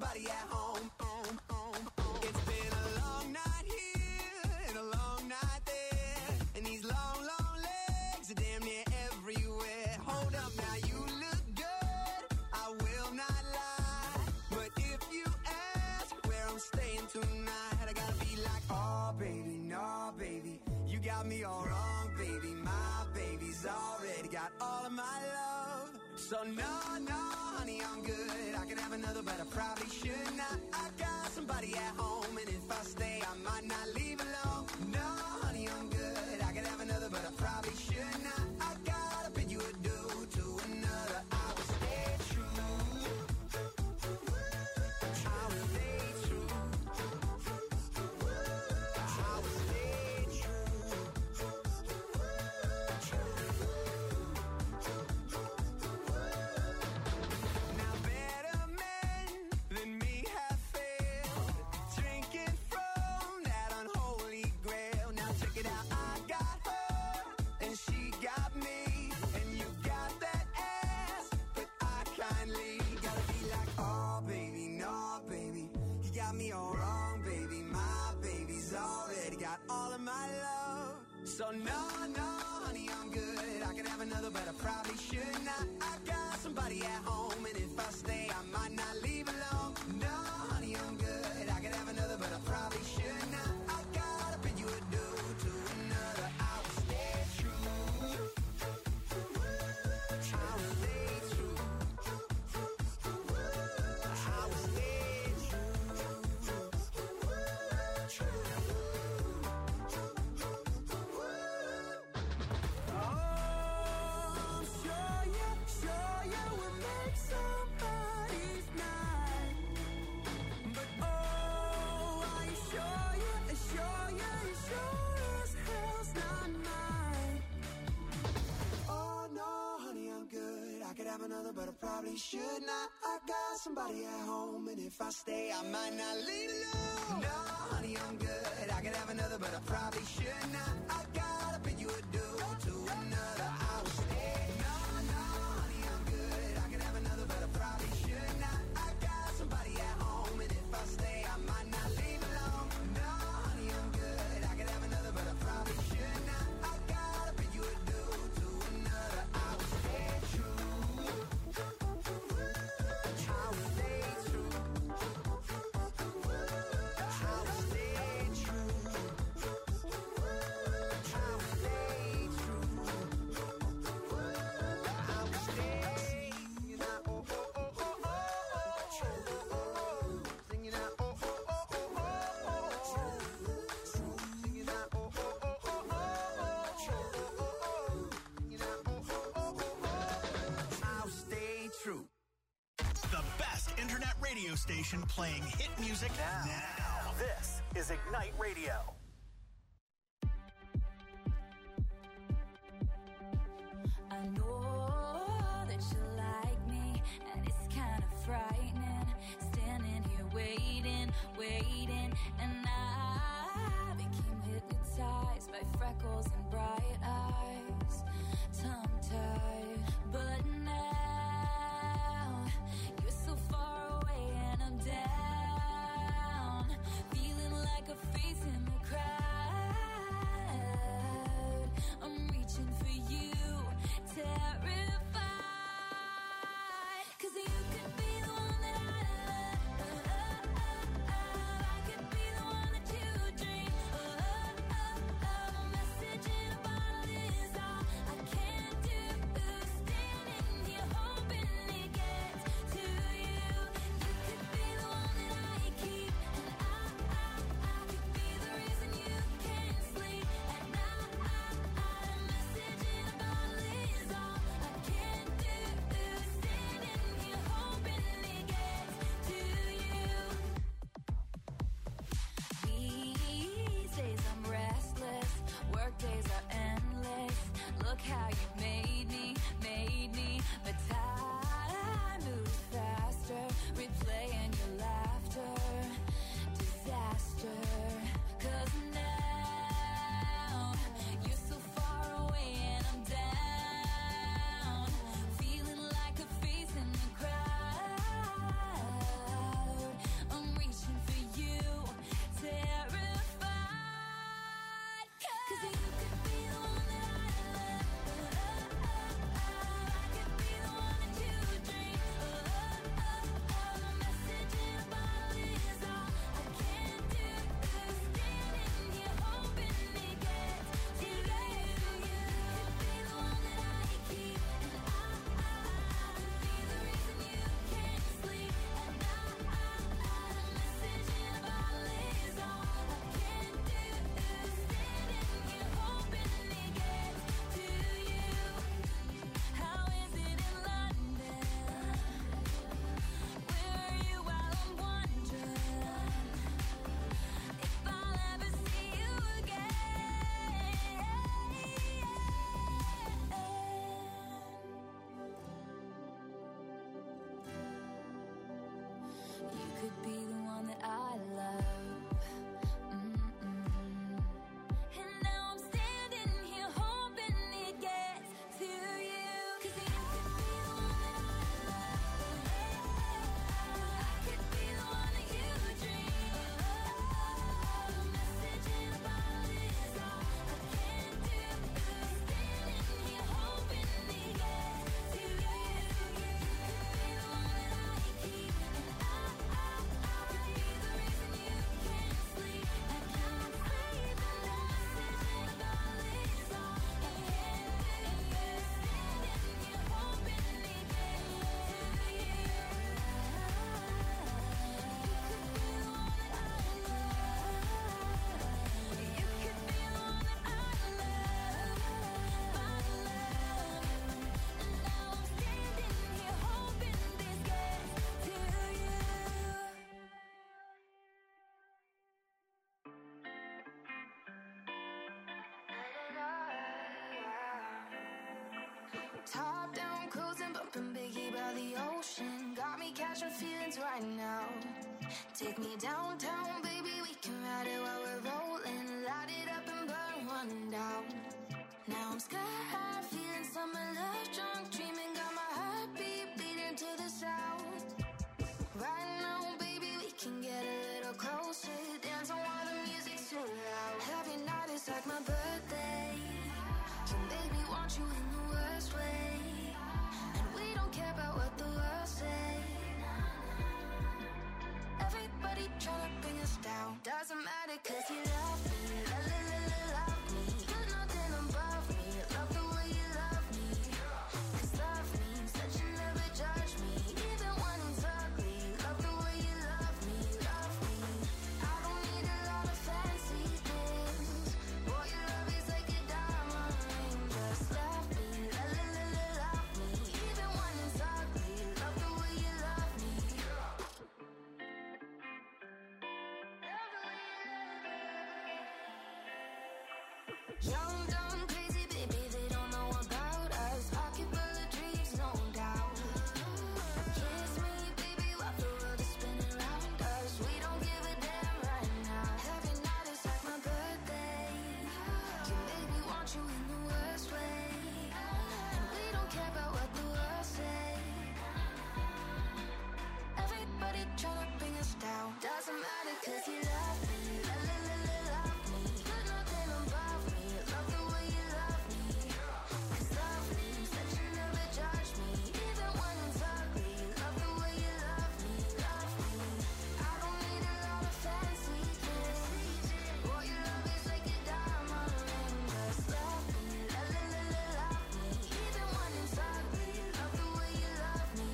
somebody at home. It's been a long night here and a long night there, and these long, long legs are damn near everywhere. Hold up now, you look good, I will not lie, but if you ask where I'm staying tonight, I gotta be like, oh baby, no baby, you got me all wrong, baby. My baby's already got all of my love. So no, honey, I'm good. I could have another, but I probably should not. I got somebody at home, and if I stay, I might not leave alone. No, honey, I'm good. I could have another, but I probably should not. I gotta bid you adieu to another. I will stay true. I will stay true. I will stay true. Now better men than me have failed, drinking from that unholy grail. Now check it out, I got her and she got me, and you got that ass, but I kindly gotta be like, oh baby, no baby, you got me all wrong, baby. My baby's already got all of my love. So no, honey, I'm good. I could have another, but I probably should not. I got somebody at home, and if I stay, I might not leave alone. No, honey, I'm good. I could have another, but I probably should not. I gotta bid you adieu to another. I will stay true. I will stay true. I will stay Oh, sure you would make somebody's night. But oh, are you sure you sure as hell's not mine. Oh no, honey, I'm good. I could have another, but I probably should not. I got somebody at home, and if I stay, I might not leave alone. No, honey, I'm good. I could have another, but I probably should not. I gotta bid you adieu to another. I will stay. No, honey, I'm good. I could have another, but I probably should not. I got somebody at home, and if I stay, I might not leave alone. No, honey, I'm good. I could have another, but I probably should not. I gotta bid you adieu to another. I will stay true. I will stay true. I will stay true. I will stay true. I will stay. Singing out, oh, oh, oh, oh, oh, oh. Singing out, oh, oh, oh, oh, oh, oh. Singing out, oh, oh, oh, oh, oh, oh. Singing out, oh, oh, oh, oh, oh. I'll stay true. The best internet radio station playing hit music now. This is Ignite Radio. I know that you like me, and it's kind of frightening. Standing here waiting, and I became hypnotized by freckles and bright eyes, tongue-tied. But now you're so far away, and I'm down, feeling like a face in the crowd. I'm reaching for you, terrified, 'cause you could be the one that I love. I could be the one that you dream. A message in a bottle is all I can do. Standing catching feelings right now. Take me downtown, baby, we can ride it while we're rolling. Light it up and burn one down. Now I'm sky high, feeling summer love, drunk, dreaming, got my heartbeat beating to the sound. Right now, baby, we can get a little closer, dance on while the music's too loud. Every night is like my birthday, so baby, want you in the worst way, and we don't care about what the world say. Everybody tryna bring us down. Doesn't matter 'cause you love me, love me. You're nothing above me. Love the way you love me. 'Cause love means that you never judge me, even when it's ugly. Love the way you love me, love me. I don't need a lot of fancy things. Boy, your love is like a diamond ring. Just love me, love me. Even when it's ugly. Love the way you love me. Young, dumb, crazy, baby, they don't know about us. Pocket full of dreams, no doubt. Kiss me, baby, while the world is spinning around us. We don't give a damn right now. Every night is like my birthday. Can baby want you in the worst way, and we don't care about what the world say. Everybody tryna bring us down. Doesn't matter 'cause you love me, love me. You're nothing above me. Love the way you love me. 'Cause love means that you never judge me, even when it's ugly. Love the way you love me, love me. I don't need a lot of fancy things. Boy, your love is like a diamond ring. Just love me, even when it's ugly. Love the way you love me.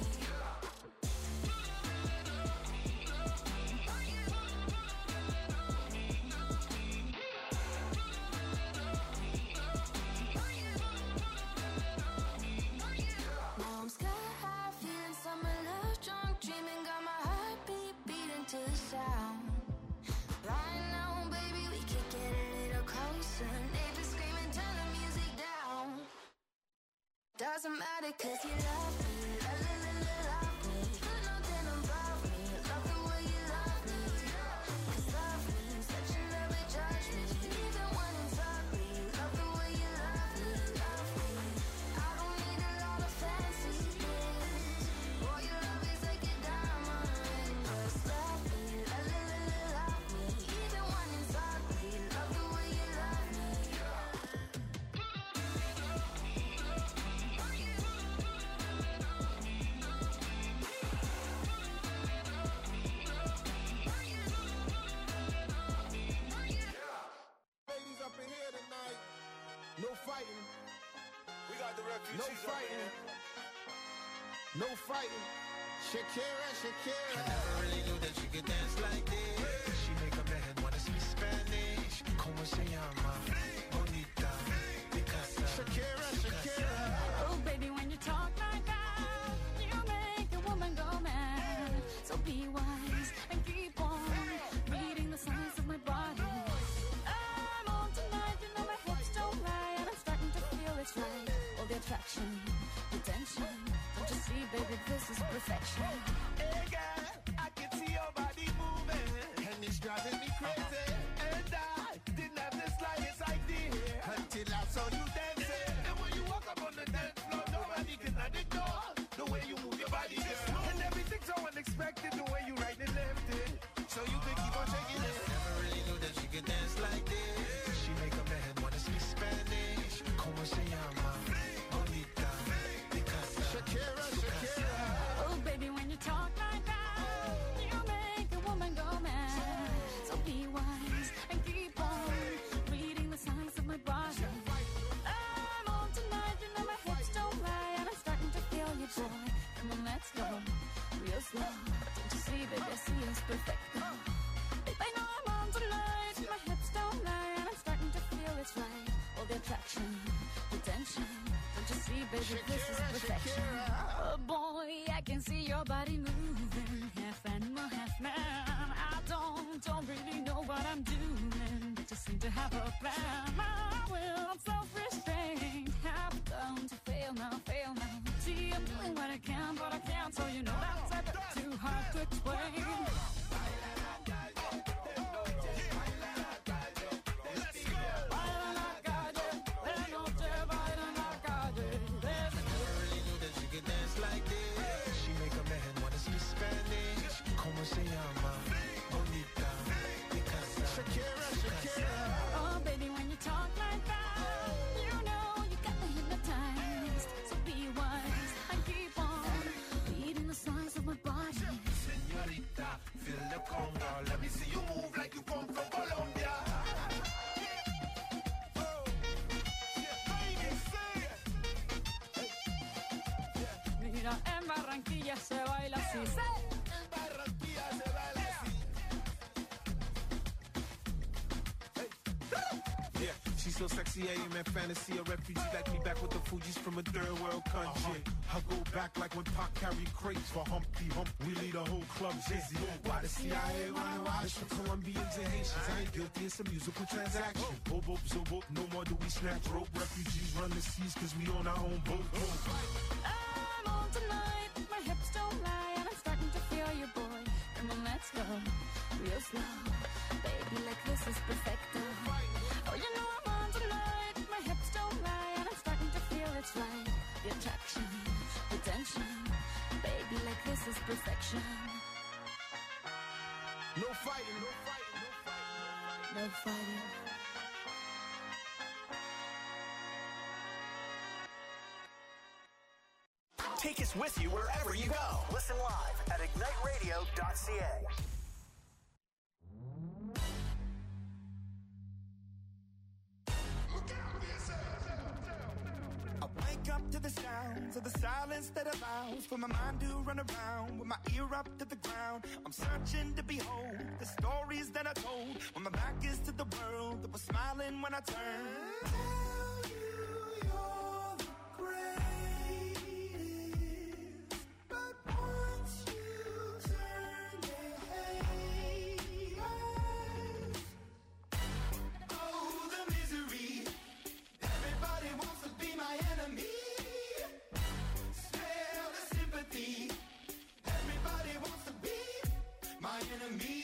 Now I'm sky high, feeling summer love, drunk, dreaming, got my heartbeat beating to the sound. Right now, baby, we could get a little closer. Neighbors screaming, turn the music down. Doesn't matter 'cause you love me, love me. You're nothing above me. Love the way you love me. 'Cause love means that you never judge me, even when it's ugly. Love the way you love me, love me. I don't need a lot of fancy things. Boy, your love is like a diamond ring. Just love me, even when it's ugly. Love the way you love me. Ladies up in here tonight. No fighting. We got the refugees No up in fighting. here. No fighting. Shakira, Shakira. Never really knew that you could dance like this. She make a man wanna speak Spanish. Como se llama? Bonita. Picasa. Shakira, Shakira. Oh, baby, when you talk like that, you make a woman go mad. So be wise and keep on reading the signs of my body. I'm on tonight, you know my hips don't lie, and I'm starting to feel it's right. All the attraction, the tension. Don't you see, baby, this is perfection. Hey girl, I can see your body moving, And it's driving me crazy. and I didn't have the slightest idea Until I saw you dancing. And when you walk up on the dance floor, nobody can ignore the way you move your body, girl. And everything's so unexpected, the way you right and left it. So you can keep on shaking it. Never really knew that she could dance like this. She make a man wanna speak Spanish. Como se llama? Bonita. Picasa. Shakira, Shakira. Oh, baby, when you talk like that, you make a woman go mad. So be wise and keep on reading the signs of my body. I'm on tonight, you know my hips don't lie, and I'm starting to feel you, boy. Come on, let's go real slow. Don't you see, baby, I see it's perfect. I know I'm on tonight, my hips don't lie, and I'm starting to feel it's right. All the attraction, the tension. Don't you see, baby, this is Shakira, perfection. Shakira. Oh boy, I can see your body moving, half animal, half man. I don't really know what I'm doing, but just seem to have a plan. My will, self-restraint, have come to fail now. See, I'm doing what I can, but I can't, so you know that's a bit too hard to explain. Oh, baby, when you talk like that, you know you got me hypnotized. So be wise and keep on beating the size of my body. Señorita, feel the conga. Let me see you move like you come from Colombia. Mira, en Barranquilla se baila así. Yeah, she's so sexy, I am in fantasy. A refugee like me back with the Fugees from a third world country. I go back like when Pac carried crates for Humpty Hump. We lead a whole club dizzy. Why the CIA wanna watch for Colombians and Haitians? I ain't guilty, it's a musical transaction. Boop, boop, zo, boop, no more do we snatch rope. Refugees run the seas cause we on our own boat. I'm on tonight, my hips don't lie, and I'm starting to feel you, boy. Come on, let's go, real slow. Baby, like this is perfecto. Oh, you know I'm on tonight, my hips don't lie, and I'm starting to feel it's right. The attraction, the tension. Baby, like this is perfection. No fighting, no fighting, no fighting. No fighting. Take us with you wherever you go. Listen live at igniteradio.ca. I wake up to the sounds of the silence that allows for my mind to run around with my ear up to the ground. I'm searching to behold the stories that I told when my back is to the world that was smiling when I turned. Tell you you're the greatest, but once you turn, they hate us. Oh, the misery. Everybody wants to be my enemy. Smell the sympathy. Everybody wants to be my enemy.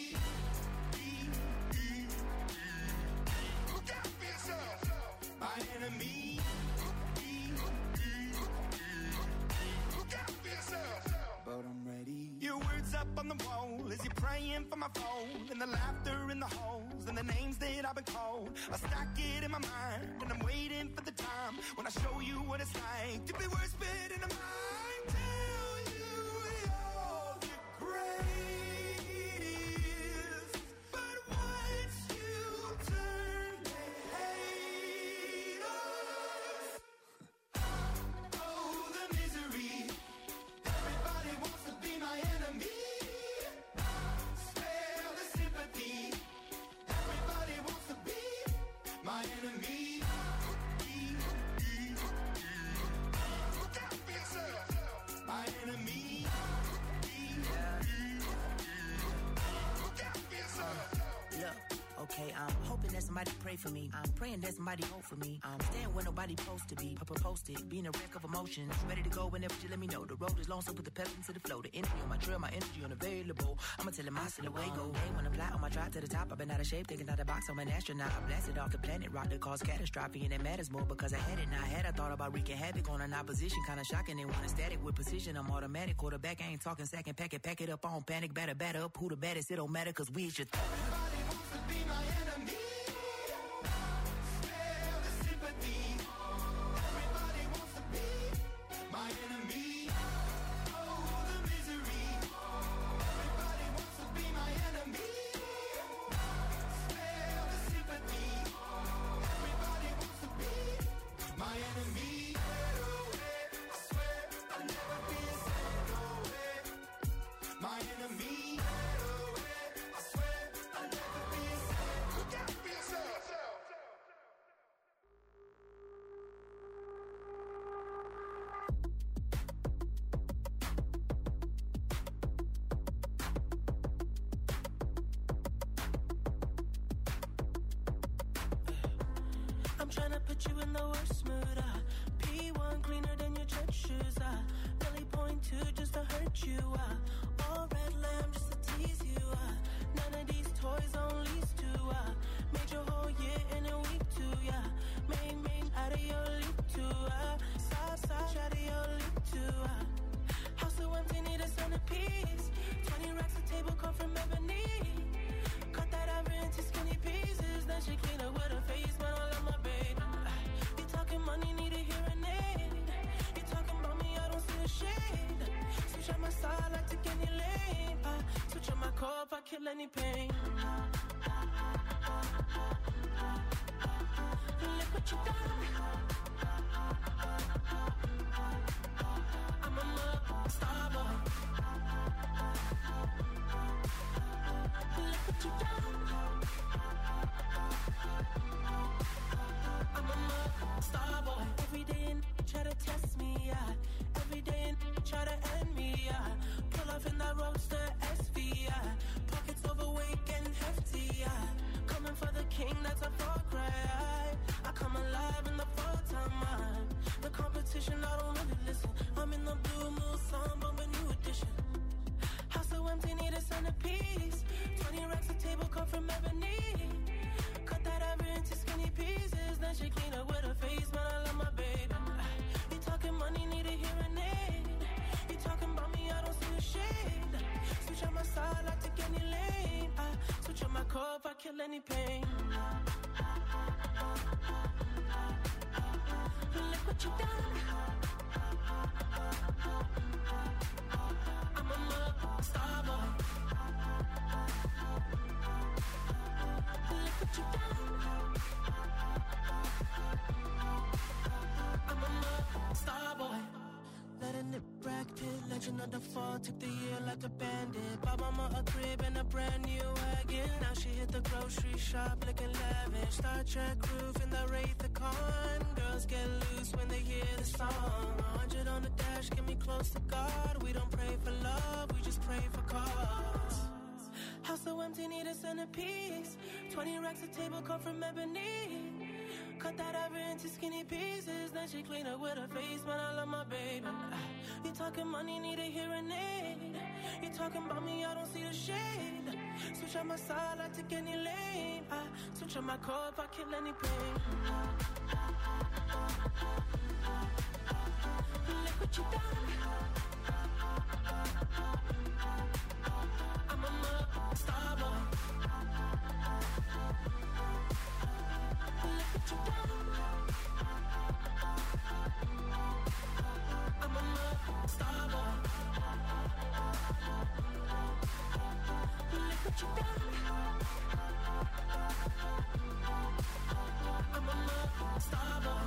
Look out for yourself. My enemy. Look out for yourself. But I'm ready. Your words up on the wall as you're praying for my phone, and the laughter in the halls and the names that I've been called. I stack it in my mind and I'm waiting for the time when I show you what it's like to be worse fit in a mind. Tell you you're the greatest, but once you turn, they hate us. Oh, the misery. Everybody wants to be my enemy. Spare the sympathy. Everybody wants to be my enemy. Look out for yourself. My enemy. Look out for yourself. Look, okay, I'm hoping that somebody pray for me. I'm praying that somebody hope for me. I'm staying where nobody supposed to be. Posted, being a wreck of emotions. Ready to go whenever you let me know. The road is long, so put the pedal into the flow. The energy on my trail, my energy unavailable. I'ma tell him I still away go. Day when I fly on my drive to the top, I've been out of shape, thinking out the box. I'm an astronaut. I blasted off the planet, rock that caused catastrophe, and it matters more because I had it. Now I had, I thought about wreaking havoc on an opposition, kinda shocking. They want a static with precision. I'm automatic, quarterback. I ain't talking second packet, pack it up on panic, batter up. Who the baddest? It don't matter, cause we should. Everybody wants to be my enemy. Spare the sympathy. Everybody wants to be my enemy. Oh, the misery. Everybody wants to be my enemy. Spare the sympathy. Everybody wants to be my enemy. I swear I'll never be a second away. My enemy. I swear I'll never tryna put you in the worst mood. P1 cleaner than your church shoes. Belly point 2 just to hurt you. All red lamb just to tease you. None of these toys on lease to. Made your whole year in a week too. Main out of your league too. Side out of your league too. House so empty, need a centerpiece. 20 racks a table come from ebony. Cut that ever into skinny pieces. Then she clean up with her face, but I love my baby. You talking money, need a hearing aid. You talking about me, I don't see a shade. Switch on my side, like take any lane. Switch on my core if I kill any pain. Look what you done. I'm a star boy. Look what you done. I'm a star boy. Every day and try to test me, every day and try to end me, pull off in that roadster SV, pockets overweight and hefty, coming for the king, that's a far cry. I come alive in the full-time. The competition, I don't really listen. I'm in the blue moon song, but a new edition. House so empty, need a centerpiece. 20 racks a table come from ebony. Cut that ever into skinny pieces. Then she clean up with her face, but I love my baby. You talking money, need a hearing aid. You talking about me, I don't see a shade. Switch on my side, I take any lane. Switch on my core if I kill any pain. Look what you done. I'm a star boy. Look what you done. I'm a star boy. Letting it Brad Pitt, legend of the fall. Took the year like a bandit. Bought mama a crib and a brand new wagon. Now she hit the grocery shop looking lavish. Star Trek roof in the Wraith the Con. Girls get loose when they hear the song. 100 on the dash, get me close to God. We don't pray for love, we just pray for cause. House so empty, need a centerpiece. 20 racks a table come from ebony. Cut that ever into skinny pieces. Then she clean up with her face, but I love my baby. You talking money, need a hearing aid. You talking about me, I don't see the shade. Switch on my side, I take any lane. Switch on my core if I kill any pain. Look what you done. I'm a star boy. Look what you done. I'm a star boy. Look what you done. I'm a star boy.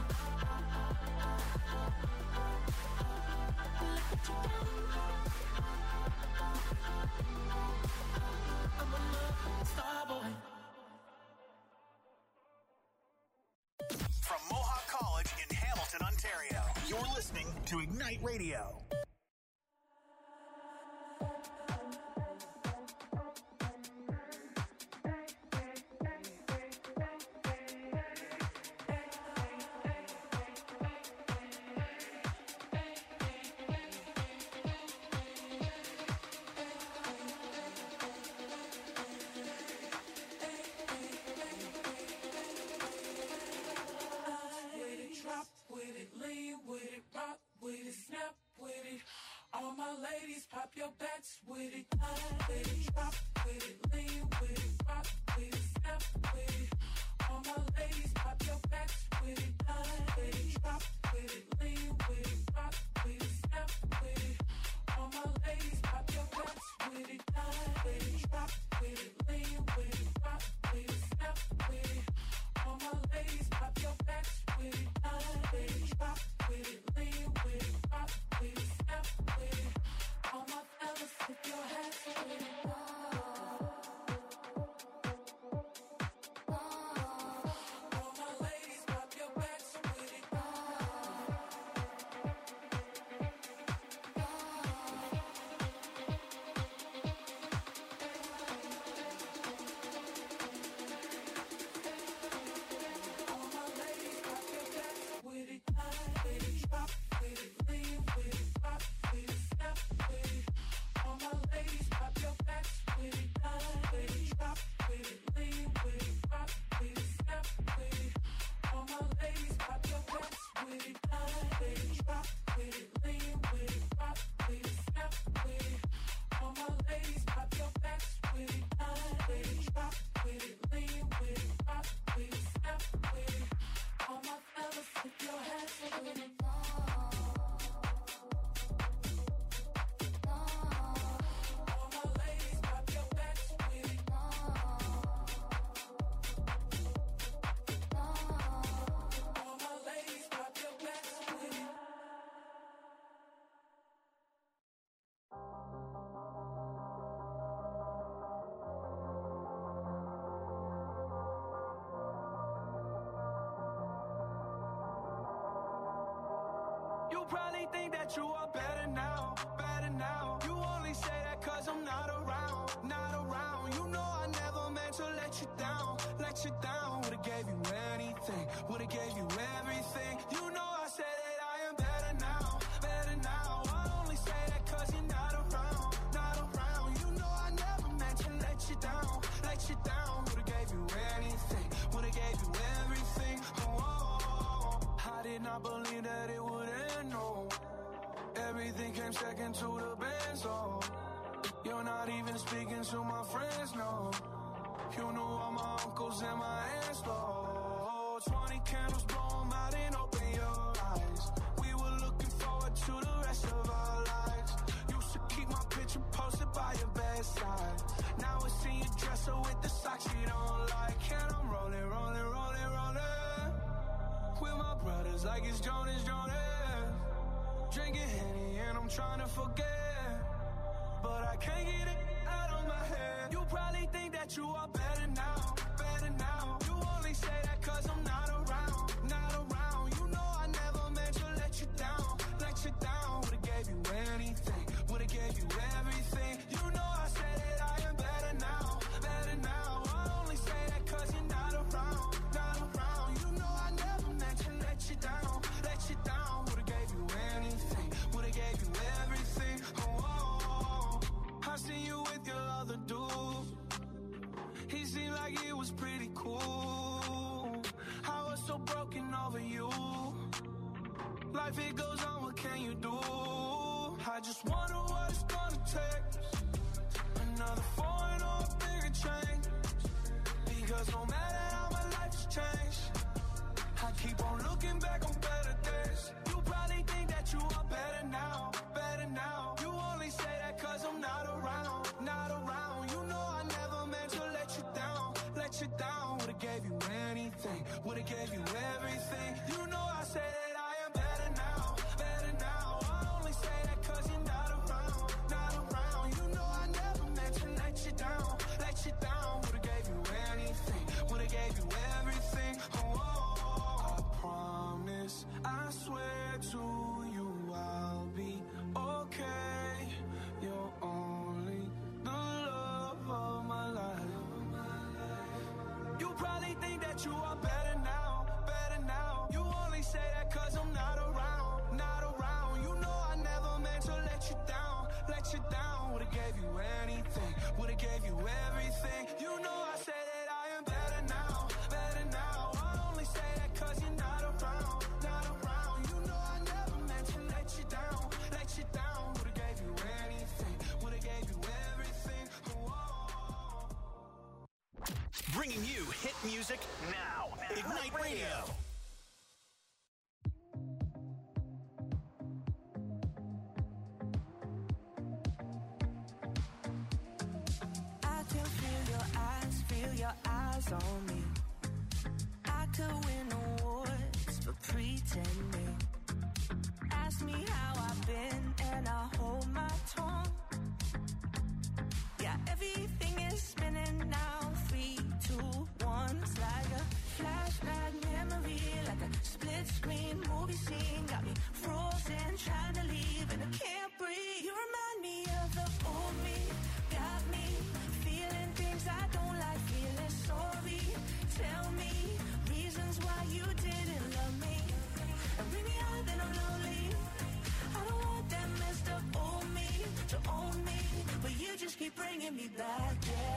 Look what you done. I'm a star boy. From Mohawk College in Hamilton, Ontario, you're listening to Ignite Radio. Pop your backs with it, with it, drop with it, lean with it, rock with it, snap with it. All my ladies, pop your backs with it, with it, drop with it, lean with it, rock with it, snap with it. All my ladies, pop your backs with it, with it, drop with it, lean with it, rock with it, snap with it. All my ladies, pop your backs with it, with it, drop with it, lean with it, rock with it, snap with it. All my fellas, if you You probably think that you are better now, better now. You only say that cause I'm not around, not around. You know I never meant to let you down, let you down. Would've gave you anything, would've gave you everything. You know I said that I am better now, better now. I only say that cause you're not around, not around. You know I never meant to let you down, let you down. Would've gave you anything, would've gave you everything. I did not believe that it would end, no. Everything came second to the best, oh. You're not even speaking to my friends, no. You knew all my uncles and my aunts, Lord. 20 candles, blow 'em out and open your eyes. We were looking forward to the rest of our lives. Used to keep my picture posted by your bedside. Now I see your dresser with the socks you don't like. And I'm rolling, rolling, rolling, rolling with my brothers like it's Jonas, Jonas. Drinking Henny and I'm trying to forget, but I can't get it out of my head. You probably think that you are better now, better now. You only say that cause I'm not around, not around. You know I never meant to let you down, let you down. Would've gave you anything, would've gave you everything. You know I said that I am better now, better now. I only say that cause you're not around, not around. You know I never meant to let you down, let you down. Would've gave you anything, would've gave you everything. I seen you with your other dude. He seemed like it was pretty cool. I was so broken over you. Life it goes on, what can you do? I just wonder what it's gonna take. Another foreign or a bigger change. Because no matter how my life has changed, I keep on looking back on better days. You probably think that you are better now, better now. You only say that cause I'm not around, not around. You know I never meant to let you down, let you down. Would've gave you anything, would've gave you everything. You know I said that I am better now, better now. I only say that cause you're not around, not around. You know I never meant to let you down, let you down. Would've gave you anything, would've gave you everything. I promise, I swear to you I'll be okay. You're only the love of my life. You probably think that you are better now, better now. You only say that cause I'm not around, not around. You know I never meant to let you down, let you down. Would've gave you anything, would've gave you everything. You know I say that I am better now, better now. I only say that cause you're not around, not around. You know I never meant to let you down, let you down. Would've gave you anything, would've gave you everything. Bringing you hit music now. Ignite Radio. I can feel your eyes on me. I could win awards for pretending. Ask me how I've been and I hold my tongue. Yeah, everything is spinning now. 3, 2, 1. It's like a flashback memory, like a split screen movie scene. Got me frozen, trying to leave and I can't breathe. You remind me of the old me. Got me feeling things I don't like, feeling sorry. Tell me reasons why you didn't love me. And bring me out, then I'm lonely. I don't want that messed up old me to own me, but you just keep bringing me back, yeah.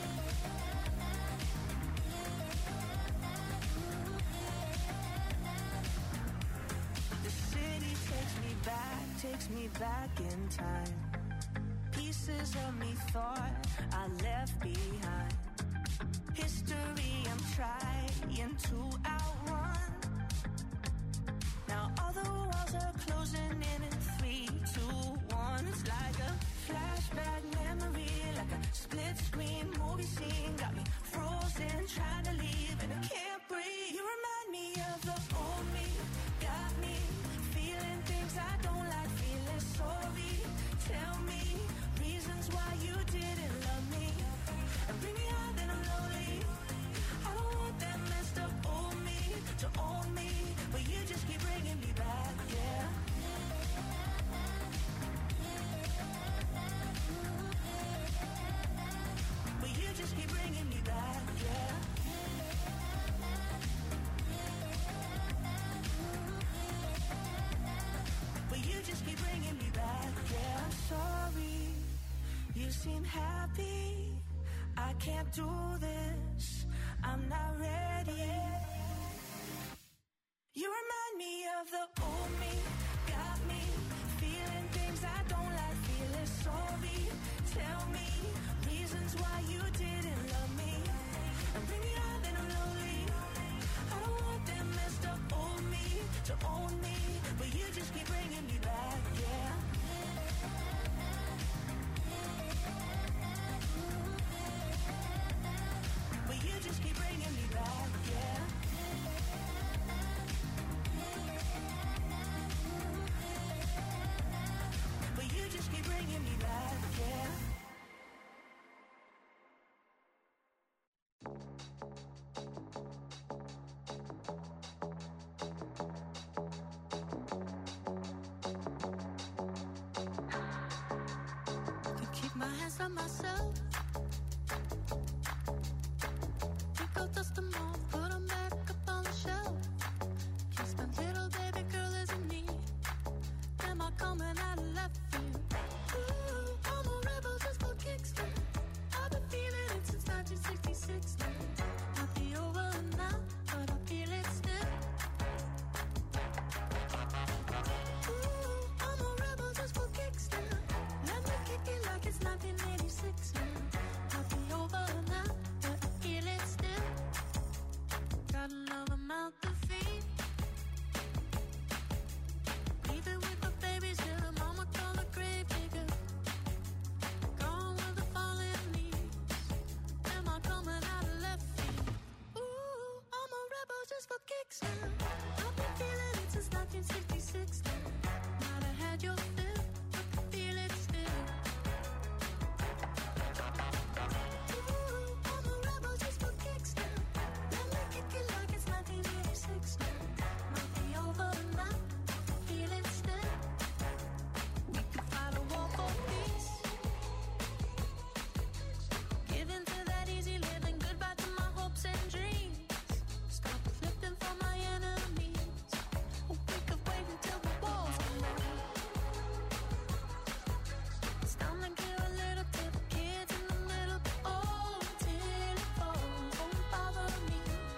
The city takes me back in time. Pieces of me thought I left behind. History I'm trying to outrun. Now all the walls are closing in 3, 2, 1. It's like a flashback memory, like a split screen movie scene. Got me frozen, trying to leave and I can't breathe. You remind me of the old me. Got me feeling things I don't like, feeling sorry. Tell me reasons why you didn't love me. And bring me out, then I'm lonely. Tell me reasons why you didn't love me. And bring me out and I'm lonely. I don't want that messed up old me to own me, but you just keep bringing me back, yeah. But you just keep bringing me back, yeah. But you just keep bringing me back, yeah. To keep my hands on myself. Pick up, dust them off, put them back up on the shelf. Kiss my little baby girl isn't me. Am I coming out of left field? Ooh, I'm a rebel just for kicks. I've been feeling it since 1966. Might be over now, but I feel it still. Ooh, I'm a rebel just for kicks. Let me kick it like it's 1986 now. Might be over now, but I feel it still. Got another mouth to feed. Leave it with the babies till the mama call the grave digger. Gone with the fallen leaves. Am I coming out of left field? Ooh, I'm a rebel just for kicks now. I've been feeling it since 1966 now. Might have had your fill, but I feel it still. Ooh, I'm a rebel just for kicks now. Let me kick it like it's 1986 now. Might be over now, I feel it still. We could fight a war for peace. Give in to that easy living, goodbye to my hopes and dreams. Stop flipping for my enemies. We could wait until the walls come down. It's time to give a little to the kids in the middle. Oh, till it falls, won't bother me.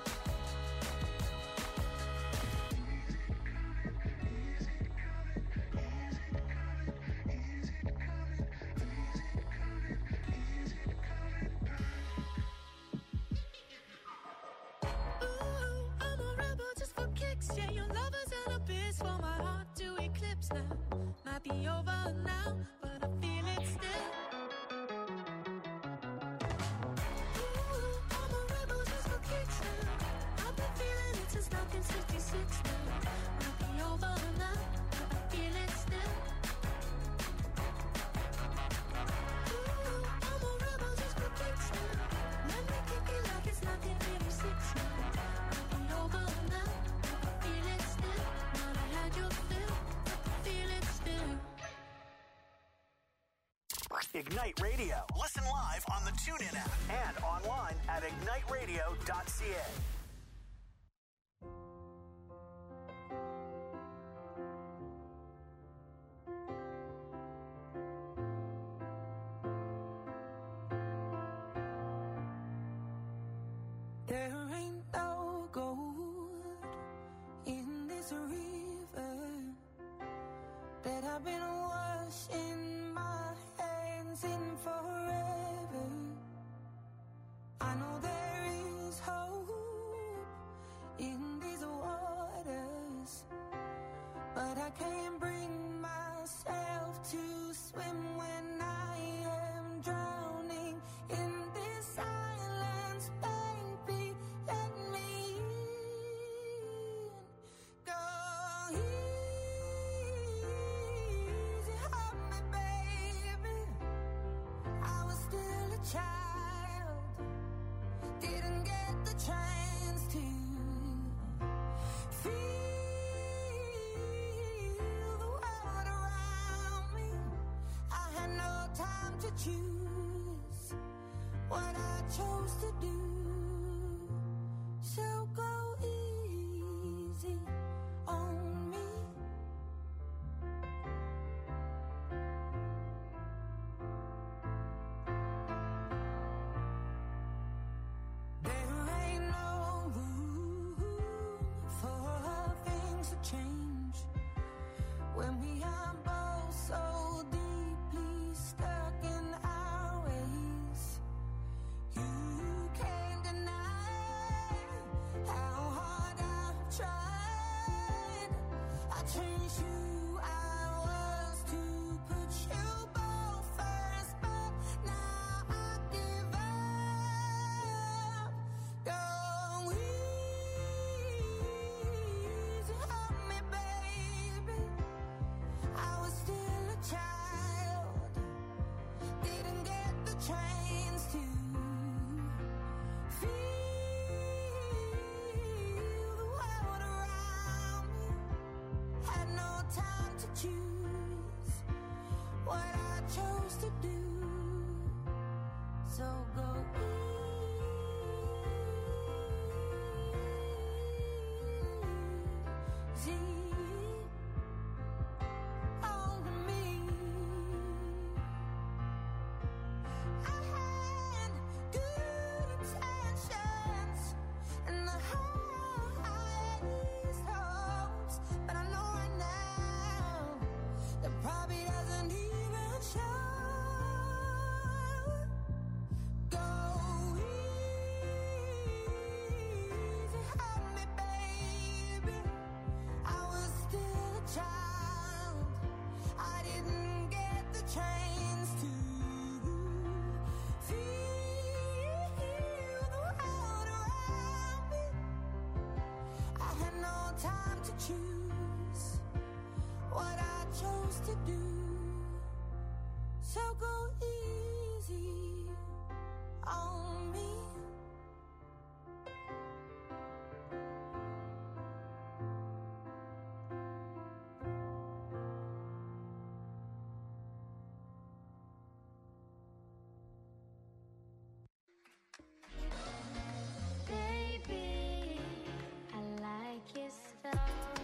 Ooh, I'm a rebel just for kicks. Yeah, your love is an abyss for my heart to eclipse now. Might be over now, but I feel it still. Ooh, I'm a rebel just for kicks now. I've been feeling it since 1966 now. Might be over now, but I feel it still. Ooh, I'm a rebel just for kicks now. Let me kick it like it's 1986 now. Might be over now, but I feel it still. Might have had your fill, but I feel it still. Ignite Radio. Listen live on the TuneIn app and online at igniteradio.ca. There ain't no gold in this river that I've been washing my hands in forever. I know there is hope in these waters, but I can't bring myself to swim when I am drowning in this silence, baby. Let me in. Go easy on me, baby. I was still a child, didn't get the chance to feel the world around me. I had no time to choose what I chose to do. So go easy on me. There ain't no room for things to change when we are both so deeply stuck in our tried. I changed who I was to put you both first, but now I give up. Go easy on me, baby. I was still a child, didn't get the chance to feel the world around me. Had no time to choose what I chose to do. So go easy on me. I had good intentions and the highest hopes, but I know right now that probably doesn't even show. Go easy on me, baby. I was still a child. I didn't get the chance to feel the world around me. I had no time to choose what I chose to do. So go easy on me. Baby, I like your stuff.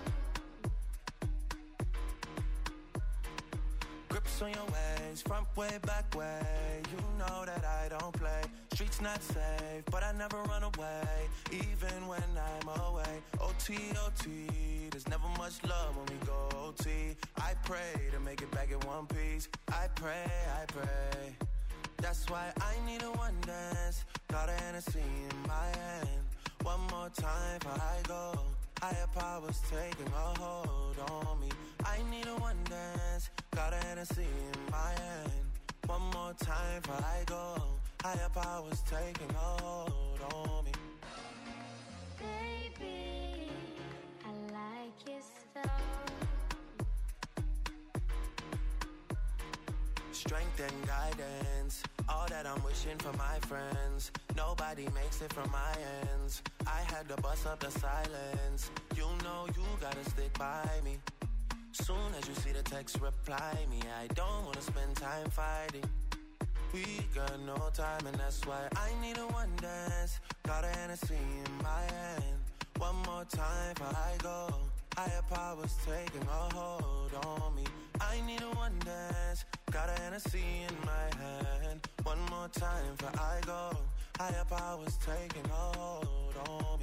Grips on your ways, front way, back way. You know that I don't play. Streets not safe, but I never run away, even when I'm away. OT, OT, there's never much love when we go OT. I pray to make it back in one piece. I pray, I pray. That's why I need a one dance. Got a Hennessy in my hand. One more time before I go. Higher powers taking a hold on me. I need a one dance. Got a Hennessy in my hand. One more time before I go. Higher powers taking a hold on me. Baby, I like your stuff. Strength and guidance, all that I'm wishing for my friends. Nobody makes it from my ends. I had to bust up the silence. You know you gotta stick by me. Soon as you see the text, reply me. I don't wanna spend time fighting. We got no time, and that's why I need a one dance. Got a Hennessy in my hand. One more time before I go. Higher powers taking a hold on me. I need a one dance. Got a Hennessy in my hand. One more time before I go. Higher powers taking a hold on me.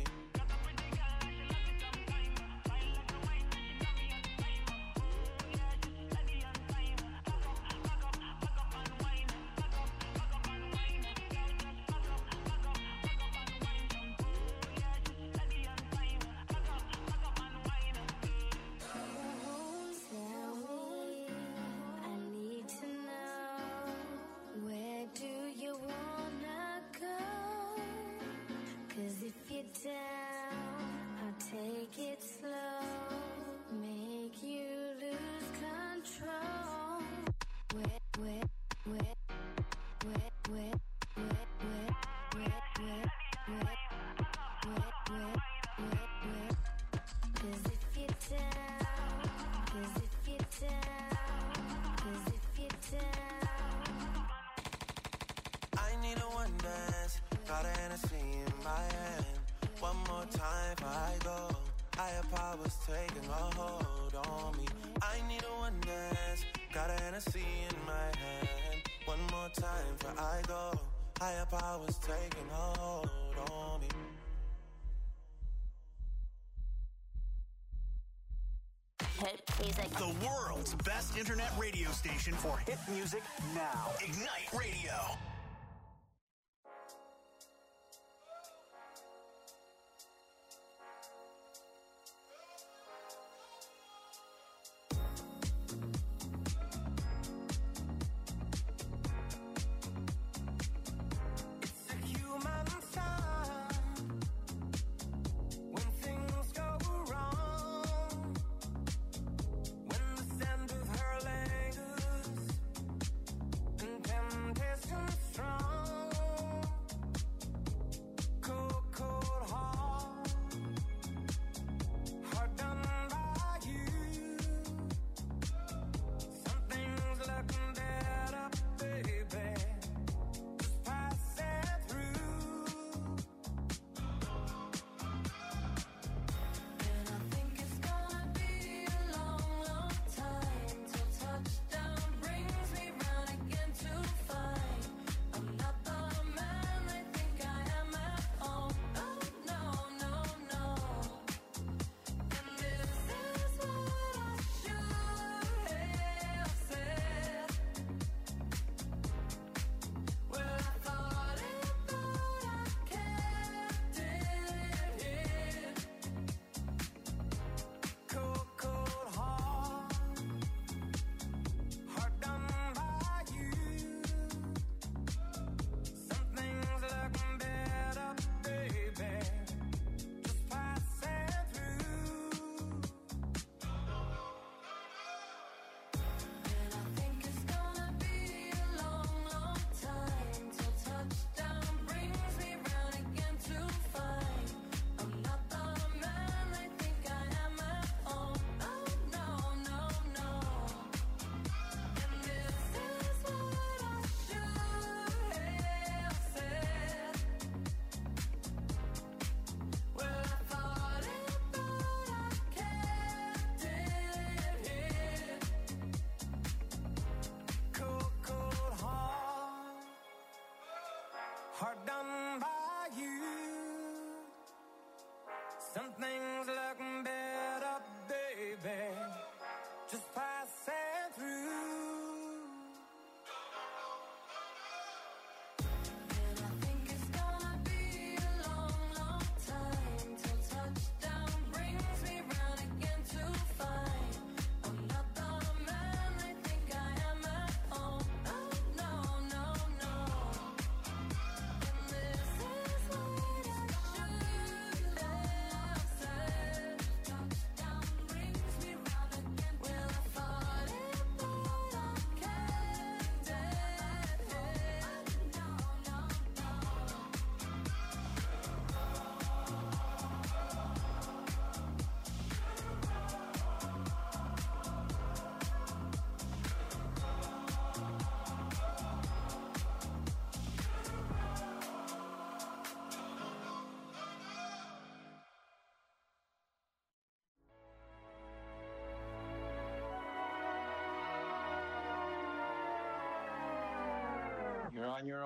Take it slow, make you lose control. Wet, wet, wet, wet, wet, wet, wet, wet, wet, wet, wet, wet, wet, wet. 'Cause if you're down, 'cause if you're down, 'cause if you're down. I need a one dance. Got a Hennessy in my hand. One more time before I go. Higher powers taking a hold on me. I need a one dance. Got a Hennessy in my hand. One more time before I go. Higher powers taking a hold on me. Hit music. The world's best internet radio station for hit music now. Ignite Radio.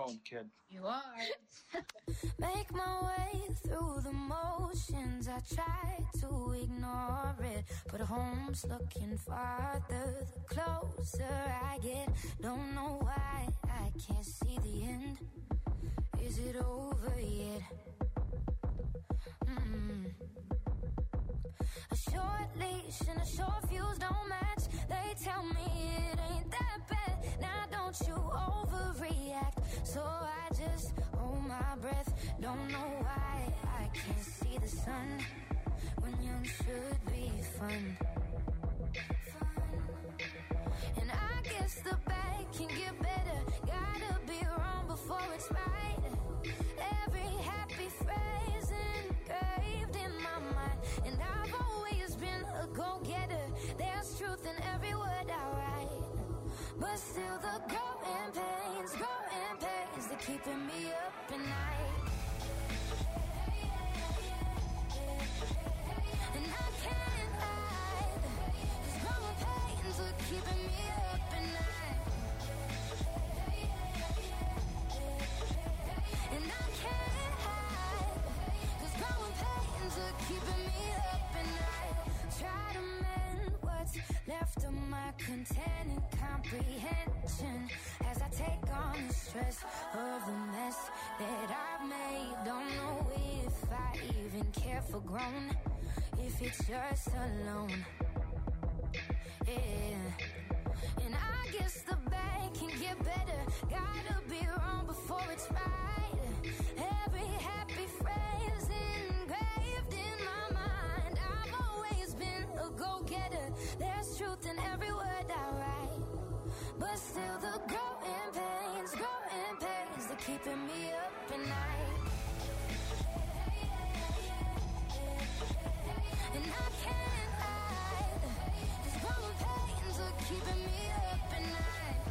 around, kid. You are. Make my way through the motions. I try to ignore it, but home's looking farther the closer I get. Don't know why I can't see the end. Is it over yet? A short leash and a short fuse don't match. They tell me it ain't that bad. Now don't you overreact. So I just hold my breath. Don't know why I can't see the sun when young should be fun. And I guess the bad can get better. Gotta be wrong before it's right. Every happy phrase engraved in my mind. And I've always been a go-getter. There's truth in every word I write. But still the growing pains, they're keeping me up at night. And I can't hide, 'cause growing pains are keeping me up at night. And I can't hide, 'cause growing pains are keeping me up at night. Try to mend what's left of my content comprehension as I take on the stress of the mess that I've made. Don't know if I even care for grown, if it's just alone. Yeah. And I guess the bad can get better. Gotta be wrong before it's right. Every happy phrase engraved in my mind. I've always been a go-getter. There's truth in every word I write. But still the growing pains, they're keeping me up at night. And I can't hide, 'cause growing pains are keeping me up at night.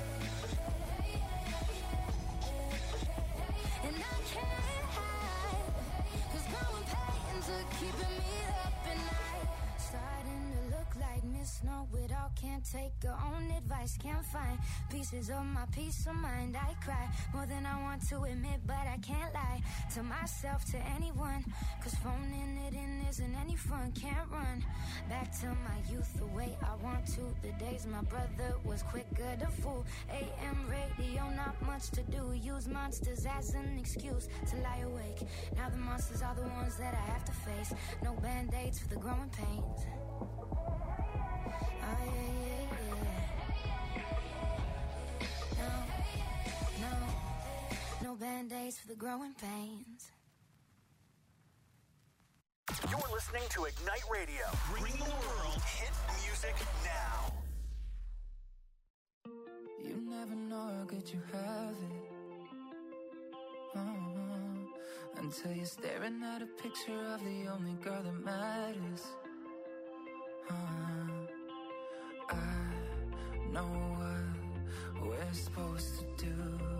And I can't hide, 'cause growing pains are keeping me up at night. Starting to look like Miss Know-It-All. Can't take her own advice. Can't find pieces of my peace of mind. I cry more than I want to admit, but I can't lie to myself, to anyone. 'Cause phoning it in isn't any fun. Can't run back to my youth the way I want to. The days my brother was quicker to fool. AM radio, not much to do. Use monsters as an excuse to lie awake. Now the monsters are the ones that I have to face. No band-aids for the growing pains. Oh yeah. No band-aids for the growing pains. You're listening to Ignite Radio, bringing the world hit music now. You never know how good you have it. Until you're staring at a picture of the only girl that matters. I know what we're supposed to do.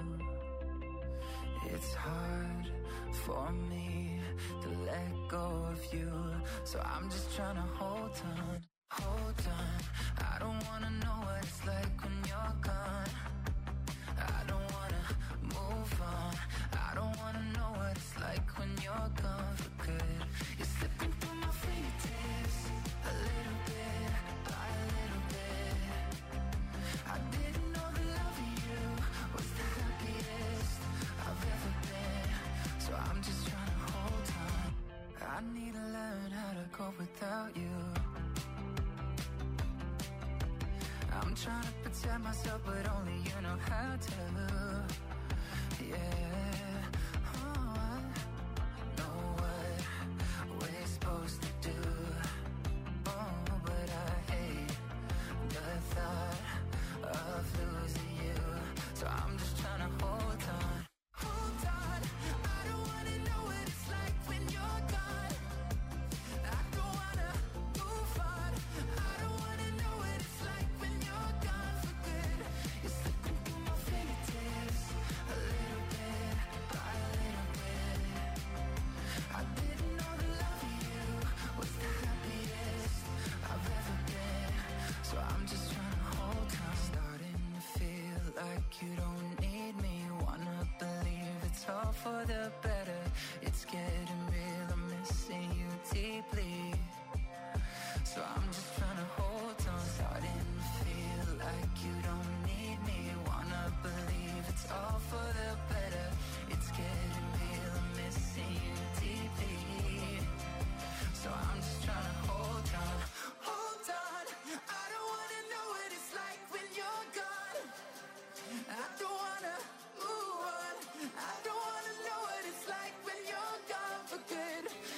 It's hard for me to let go of you, so I'm just trying to hold on. I don't wanna know what it's like when you're gone. I don't wanna move on. I don't wanna know what it's like when you're gone for good. You're slipping through my fingertips, a little bit by a little bit. I didn't know the love of you was the happiest I've ever been, so I'm just trying to hold on. I need to learn how to cope without you. I'm trying to protect myself, but only you know how to. Yeah. Oh, I know what we're supposed to do. Oh, but I hate the thought of losing you, so I'm just trying to hold on. I don't wanna know what it's like when you're gone. I don't wanna move on. I don't wanna know what it's like when you're gone for good. You're slipping through my fingertips.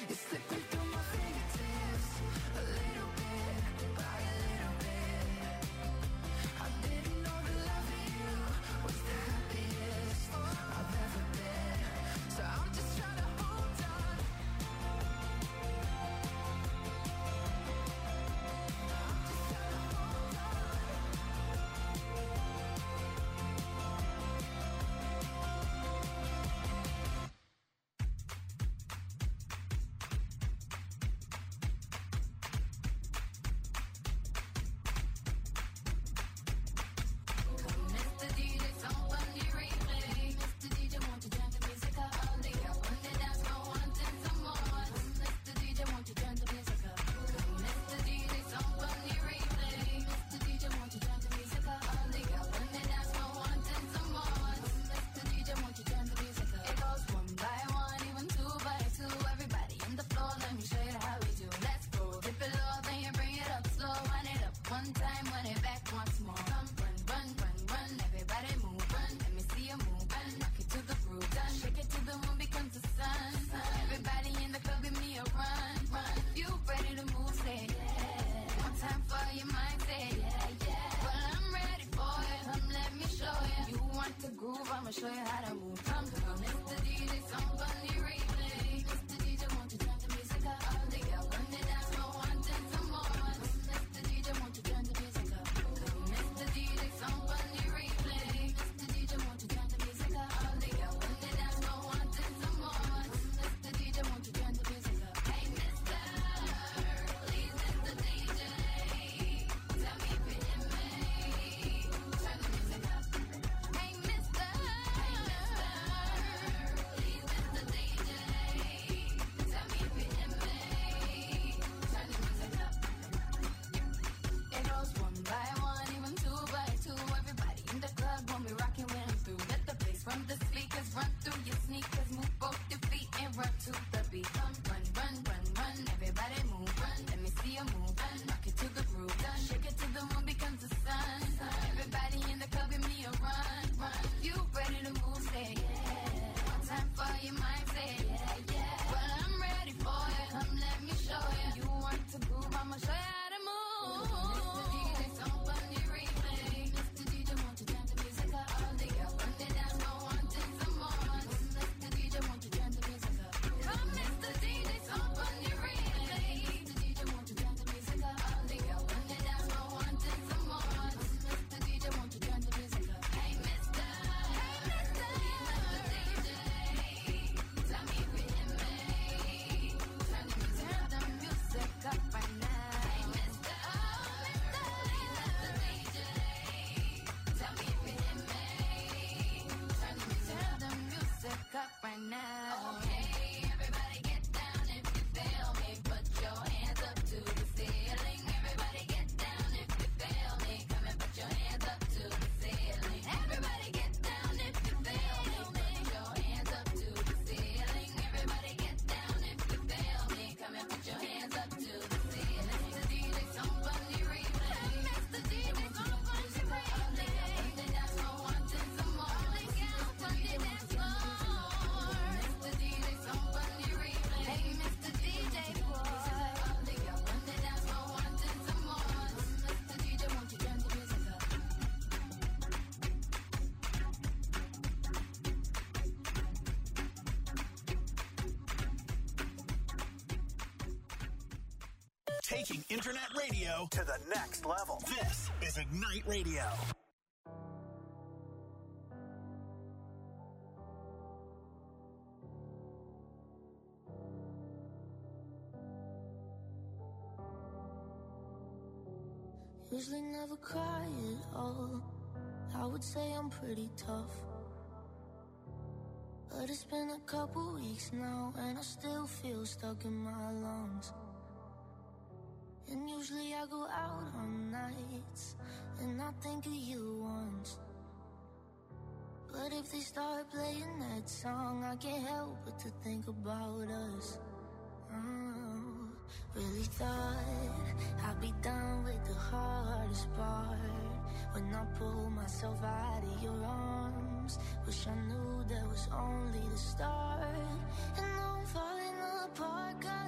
It's slipping through my fingertips, a little bit, by a little bit. I didn't know that loving you was the happiest I've ever been. So I'm just trying to hold on. Mr. DJ, somebody replay. Mr. DJ, won't you turn the music up? All day up on the dance floor, wanting some more. Mr. DJ, won't you turn the music up? Mr. DJ, somebody replay. Mr. DJ, won't you turn the music up? All day up on the dance floor, wanting some more. Mr. DJ, won't you turn the music up? It goes one by one, even two by two. Everybody in the floor, let me show you how we do. Let's go, dip it low, then you bring it up slow. Wind it up one time, wind it back once more. Come run, run, run, run, everybody move, run. Let me see you move, run. Rock it to the groove, done. Shake it to the moon becomes the sun. Everybody in the club, give me a run, run. You ready to move, say yeah. One time for your mind, say yeah, yeah. Well, I'm ready for it, come let me show you. You want to groove, I'ma show you how to move. Come, Mr. DJ, somebody replay. Mr. DJ, won't you turn the music up? All day up on the dance floor, wanting some more. Mr. DJ, won't you turn the music up? Mr. DJ, somebody replay. Mr. DJ, won't you turn the music up? All day up on the dance floor, wanting some more. Mr. DJ, won't you turn the music up? Hey, mister, please, Mr. DJ, tell me if you hear me. Turn the music up. Hey, mister, please, Mr. DJ, tell me if you hear me. Turn the music up. It goes one by one, even two by two. Everybody in the club when we rockin' when I'm through. Let the bass from the speakers run through your sneakers. Move both your feet and run to the beat. Come run, run, run, run. Everybody move, run. Let me see you move, run. Rock it to the groove, done. Shake it to the moon becomes the sun. Everybody in the club, give me a run, run. You ready to move, say yeah. One time for your mind, say yeah, yeah. Well, I'm ready for it, come let me show you. You want to groove, I'ma show you how to move. Mr. DJ, somebody replay. Mr. DJ, won't you turn the music up? All day up on the dance floor, wanting some more. Mr. DJ, won't you turn the music up? Come, Mr. DJ, somebody replay. Mr. DJ, won't you turn the music up? All day up on the dance floor, wanting some more. Mr. DJ, won't you turn the music up? Hey, mister, DJ, tell me if you hear me. Turn the music up right now. Hey, mister, DJ, tell me if you hear me. Turn the music up right now. Okay, everybody get down if you feel me. Put your hands up to the ceiling. Everybody get down if you feel me. Come and put your hands up to the ceiling. Everybody get down if you feel me. Put your hands up to the ceiling. Everybody get down if you feel me. Come and put your hands up to the ceiling. Mr. DJ, somebody replay. Mr. DJ, somebody replay. The dance floor wanting some more. Mr. DJ, somebody replay. Hey, Mr. DJ, boy. All day up on the dance floor wanting some more. Mr. DJ, won't you turn the music up? Taking internet radio to the next level. This is Ignite Radio. Usually never cry at all. I would say I'm pretty tough, but it's been a couple weeks now and I still feel stuck in my lungs. And usually I go out on nights and I think of you once, but if they start playing that song, I can't help but to think about us. Really thought I'd be done with the hardest part when I pulled myself out of your arms. Wish I knew that was only the start, and now I'm falling apart.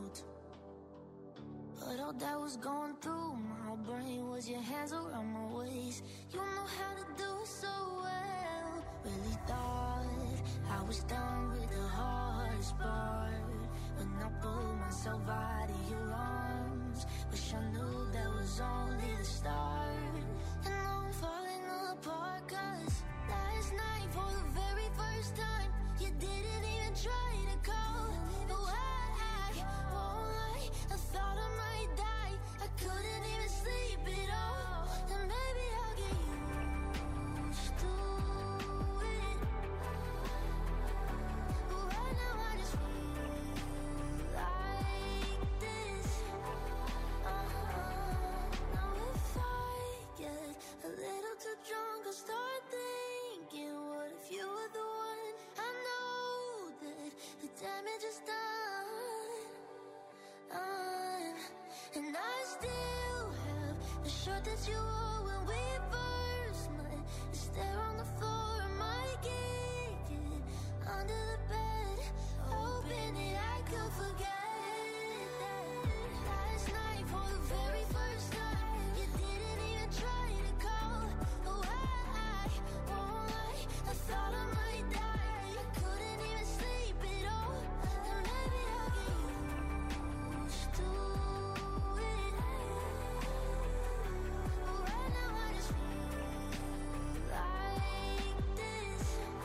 out. But all that was going through my brain was your hands around my waist. You know how to do it so well. Really thought I was done with the hardest part. When I pulled myself out of your arms, wish I knew that was only the start. And now I'm falling apart, 'cause last night for the very first time, you didn't even try to call. No, I won't lie, I thought I might die. I couldn't even sleep at all. And maybe I'll get used to it. But right now I just feel like this. Now if I get a little too drunk, I'll start thinking, what if you were the one? I know that the damage is done. And I still have the shirt that you wore when we first met. It's there on the floor, I might kick it under the bed, hoping that I could forget that. Last night for the very first time, you didn't even try to call. Oh, I won't lie, I thought I might die. I couldn't even sleep at all. And maybe I'll get used to it. But right now I just feel like this.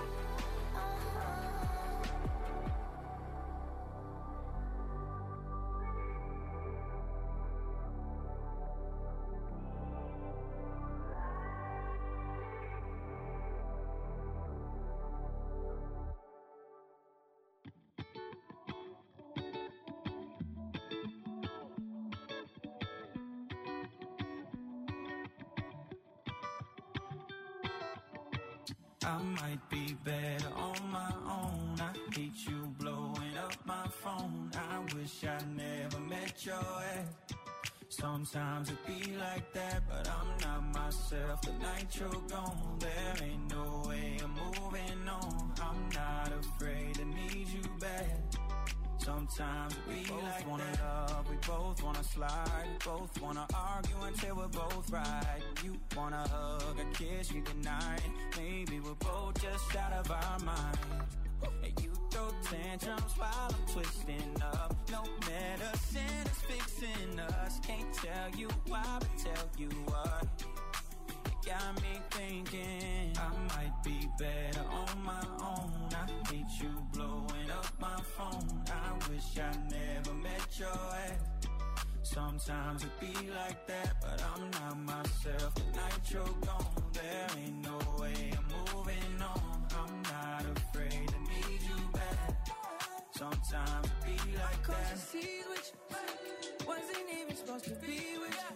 I might be better on my own. I hate you blowing up my phone. I wish I never met your ex. Sometimes it be like that, but I'm not myself the night you're gone. There ain't no way I'm moving on. I'm not afraid to need you back. Sometimes we both like wanna that. Love, we both wanna slide, we both wanna argue until we're both right. You wanna hug, a kiss, you goodnight. Maybe we're both just out of our mind. And you throw tantrums while I'm twisting up. No medicine is fixing us. Can't tell you why, but tell you what. It got me thinking I might be better on my own. I hate you blowing up my phone. I wish I never met your ex. Sometimes it be like that, but I'm not myself the night you're gone. There ain't no way I'm moving on. I'm not afraid to need you back. Sometimes it be like that. Cross the seas with you, wasn't even supposed to be with you.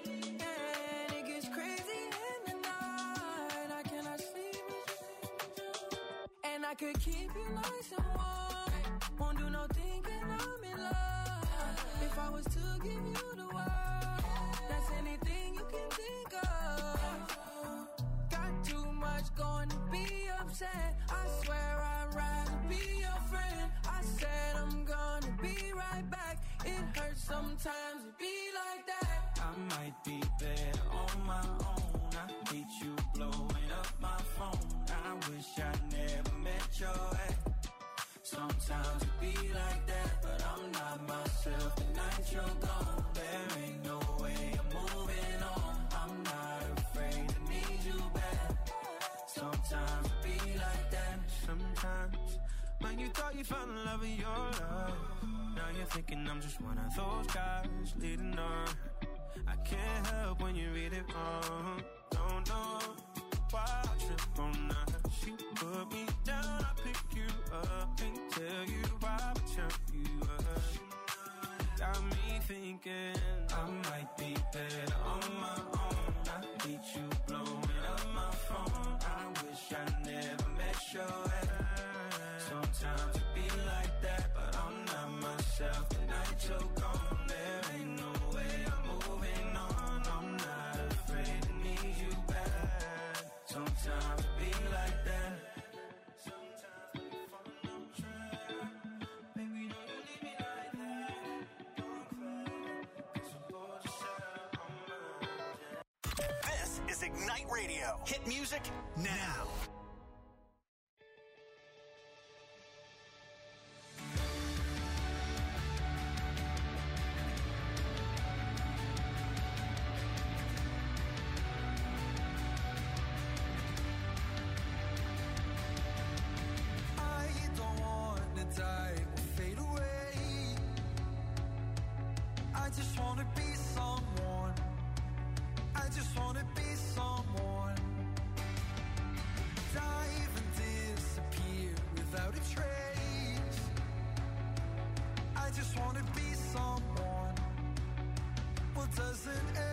And it gets crazy in the night, I cannot sleep with you. And I could keep you nice and warm, won't do no thinking I'm in love. If I was to give you the world, that's anything you can think of. Got too much going to be upset. I swear I'd rather be your friend. I said I'm gonna be right back. It hurts sometimes to be like that. I might be better on my own. I hate you blowing up my phone. I wish I never met your ex. Sometimes it be like that, but I'm not myself the night you're gone. There ain't no way I'm moving on. I'm not afraid to need you back. Sometimes it be like that. Sometimes when you thought you found the love of your life, now you're thinking I'm just one of those guys leading on. I can't help when you read it wrong. Don't know why I trip on that. She put me down, I pick you up. Can't tell you why, but tell you up. Got me thinking I might be better on my own. I hate you blowing up my phone. I wish I never met your ex. Sometimes it be like that, but I'm not myself the night you're gone. There ain't no way I'm moving on. I'm not afraid to need you back. Sometimes it be like that. Sometimes we fall on track. Baby, don't you leave me like that. is Ignite Radio. Hit music now. I don't wanna die or fade away. I just wanna be someone. I just wanna be someone. Dive and disappear without a trace. I just wanna be someone. Well, doesn't